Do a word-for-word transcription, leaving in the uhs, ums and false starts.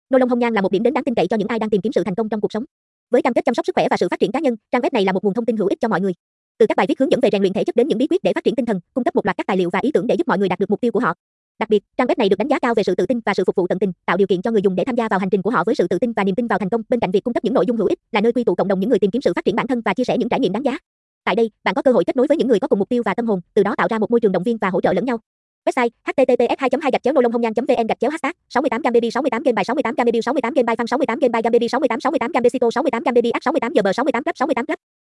Nolon Hong Nhan là một điểm đến đáng tin cậy cho những ai đang tìm kiếm sự thành công trong cuộc sống. Với cam kết chăm sóc sức khỏe và sự phát triển cá nhân, trang web này là một nguồn thông tin hữu ích cho mọi người. Từ các bài viết hướng dẫn về rèn luyện thể chất đến những bí quyết để phát triển tinh thần, cung cấp một loạt các tài liệu và ý tưởng để giúp mọi người đạt được mục tiêu của họ. Đặc biệt, trang web này được đánh giá cao về sự tự tin và sự phục vụ tận tình, tạo điều kiện cho người dùng để tham gia vào hành trình của họ với sự tự tin và niềm tin vào thành công. Bên cạnh việc cung cấp những nội dung hữu ích, là nơi quy tụ cộng đồng những người tìm kiếm sự phát triển bản thân và chia sẻ những trải nghiệm đáng giá. Tại đây, bạn có cơ hội kết nối với những người có cùng mục tiêu và tâm hồn, từ đó tạo ra một môi trường động viên và hỗ trợ lẫn nhau. Website: h t t p s hai hai gạch chéo nolon hong nhan chấm v n gạch chéo hashtag sáu mươi tám gam baby sáu mươi tám game bài sáu mươi tám gam baby sáu mươi tám game bài fan sáu mươi tám game bài gam baby sáu mươi tám sáu mươi tám gam besito sáu mươi tám gam baby at sáu mươi tám giờ bờ sáu mươi tám club sáu mươi tám club